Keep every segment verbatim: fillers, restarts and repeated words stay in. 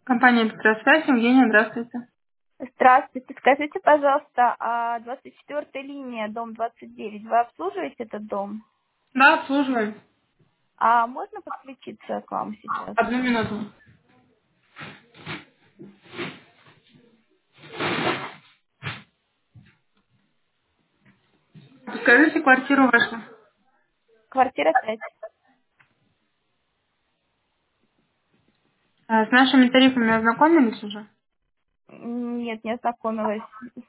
Компания «Электросвязь», Евгения, здравствуйте. Здравствуйте. Скажите, пожалуйста, а двадцать четвёртая линия, дом двадцать девять, вы обслуживаете этот дом? Да, обслуживаем. А можно подключиться к вам сейчас? Одну минуту. Скажите квартиру вашу. Квартира пять. А, С нашими тарифами ознакомились уже? Нет, не ознакомилась.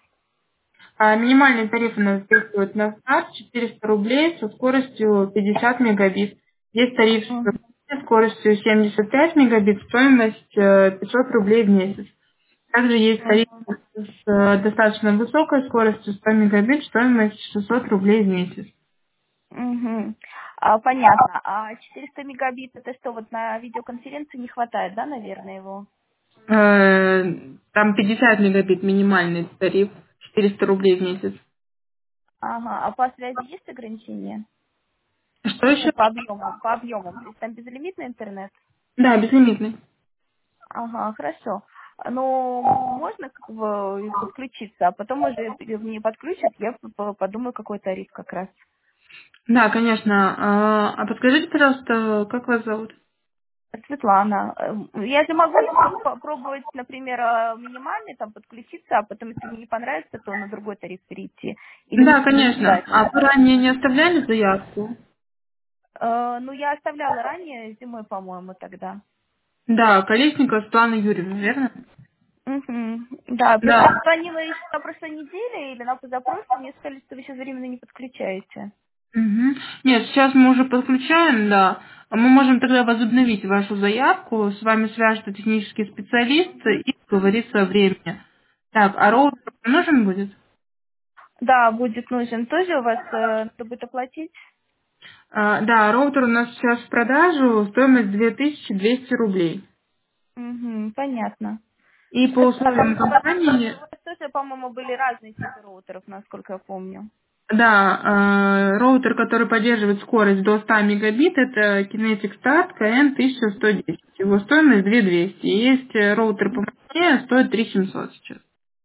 А, Минимальный тариф у нас действует на старт четыреста рублей со скоростью пятьдесят мегабит. Есть тариф Мгм. с скоростью семьдесят пять мегабит, стоимость э, пятьсот рублей в месяц. Также есть тариф Мгм. с э, достаточно высокой скоростью сто мегабит, стоимость шестьсот рублей в месяц. Мгм. А, понятно. А четыреста мегабит, это что, вот на видеоконференции не хватает, да, наверное, его? Э, Там пятьдесят мегабит минимальный тариф, четыреста рублей в месяц. Ага. А по связи есть ограничения? Что Ну, еще? по объемам, по объемам. То есть там безлимитный интернет? Да, безлимитный. Ага, хорошо. Ну, можно как бы подключиться, а потом уже мне подключат, я п- п- подумаю, какой тариф как раз. Да, конечно. А а подскажите, пожалуйста, как вас зовут? Светлана, эм, я же могу по- попробовать, например, э, минимальный там подключиться, а потом, если мне не понравится, то на другой тариф перейти. Или не, Да, не конечно. А обязательно. вы ранее не оставляли заявку? Э, ну, я оставляла ранее, зимой, по-моему, тогда. Да, Колесникова Светлана Юрьевна, верно? Мгм. Да, просто Да. я звонила еще на прошлой неделе или на позапрошлой, мне сказали, что вы сейчас временно не подключаете. Мгм. Нет, сейчас мы уже подключаем, да. А Мы можем тогда возобновить вашу заявку, с вами свяжется технический специалист и договорится о времени. Так, а роутер нужен будет? Да, будет нужен. Тоже у вас э, надо будет оплатить? А, да, роутер у нас сейчас в продажу, стоимость две тысячи двести рублей. Угу, понятно. И по Хорошо. А там условиям у вас, компании, у вас тоже, по-моему, были разные типы роутеров, насколько я помню. да, а, роутер, который поддерживает скорость до ста мегабит, это Kinetic Start кей эн тысяча сто десять. Его стоимость две тысячи двести. И есть э, роутер по Москве, стоит три тысячи семьсот сейчас.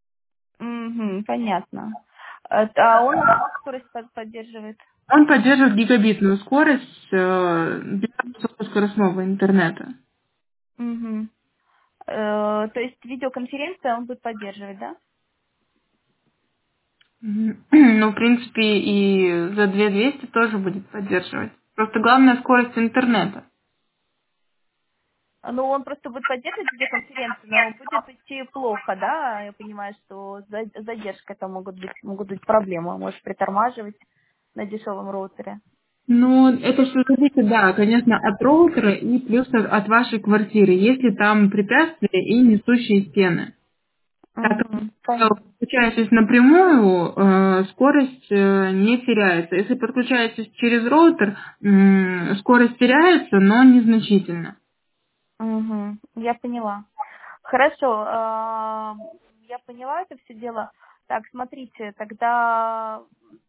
Угу, понятно. Э, А он какую скорость под- поддерживает? Он поддерживает гигабитную скорость э, для высокоскоростного интернета. Угу. То есть видеоконференция он будет поддерживать, да? Мгм. Ну, в принципе, и за две тысячи двести тоже будет поддерживать. Просто главная скорость интернета. Ну, он просто будет поддерживать видеоконференцию, но будет идти плохо, да? Я понимаю, что за- задержка это могут быть, могут быть проблемы. Может притормаживать на дешевом роутере. Ну, это все зависит, да, конечно, от роутера и плюс от, от вашей квартиры, если там препятствия и несущие стены. Так как Угу. если вы подключаетесь напрямую, э, скорость э, не теряется. Если подключаетесь через роутер, м, скорость теряется, но незначительно. Угу. Я поняла. Хорошо, а, я поняла это все дело. Так, смотрите, тогда...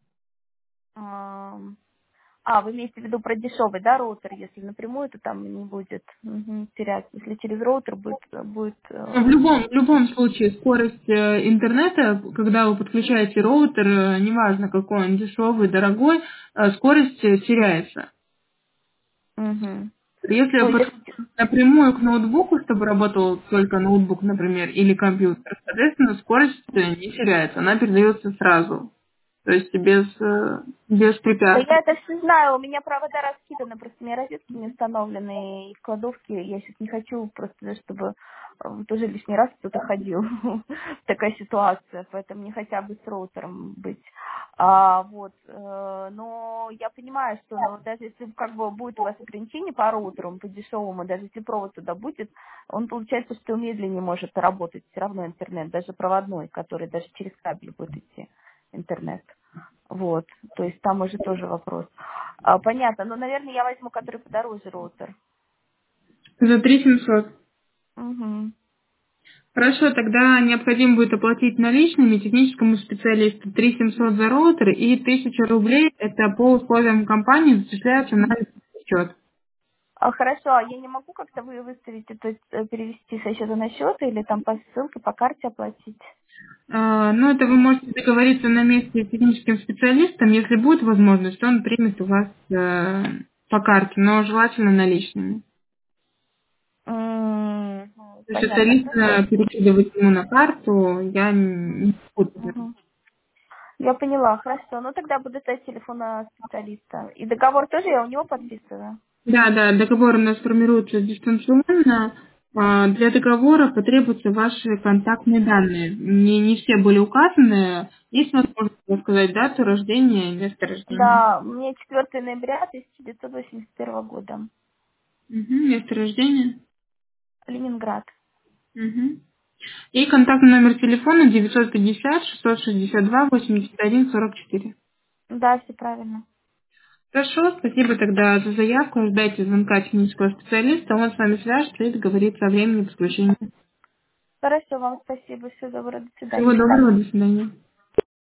А, а, вы имеете в виду про дешевый, да, роутер? Если напрямую, то там не будет мгм, теряться. Если через роутер будет... будет В э, любом, в любом случае скорость э, интернета, когда вы подключаете роутер, э, неважно какой он, дешевый, дорогой, э, скорость э, теряется. мгм. Если Ну, вы если... подключаете напрямую к ноутбуку, чтобы работал только ноутбук, например, или компьютер, соответственно, скорость э, не теряется, она передается сразу. То есть без, э, без Да препятствий. я это все знаю, у меня провода раскиданы, просто у меня розетки не установлены, и в кладовке я сейчас не хочу просто, чтобы э, тоже лишний раз кто-то ходил. Такая ситуация, поэтому мне хотя бы с роутером быть. А, вот, э, но я понимаю, что ну, даже если как бы будет у вас ограничение по роутерам, по дешевому, даже если провод туда будет, он получается, что медленнее может работать все равно интернет, даже проводной, который даже через кабель будет идти интернет. Вот, то есть там уже тоже вопрос. А, понятно, ну, наверное, я возьму, который подороже роутер. За три тысячи семьсот. Угу. Хорошо, тогда необходимо будет оплатить наличными техническому специалисту три тысячи семьсот за роутер и тысяча рублей, это по условиям компании зачисляется на счет. А, хорошо, а я не могу как-то вы выставить это, э, перевести со счета на счет или там по ссылке, по карте оплатить? А, ну, это вы можете договориться на месте с техническим специалистом. Если будет возможность, он примет у вас э, по карте, но желательно наличными. М, То есть это Понятно, хорошо. лично перекидывать ему на карту я не буду. Мгм. Я поняла, хорошо. Ну тогда буду ждать телефона специалиста. И договор тоже я у него подписываю? Да, да, договор у нас формируется дистанционно. А, Для договора потребуются ваши контактные данные. Не, не все были указаны. Есть возможность сказать дату рождения и место рождения. Да, мне четвёртого ноября тысяча девятьсот восемьдесят первого года. Мгм, место рождения. Ленинград. Мгм. И контактный номер телефона девятьсот пятьдесят шестьсот шестьдесят два восемьдесят один сорок четыре. Да, все правильно. Хорошо, спасибо тогда за заявку. Ждайте звонка технического специалиста. Он с вами свяжется и договорится о времени подключения. Хорошо, вам спасибо. Всего доброго. До Всего свидания. доброго, до свидания.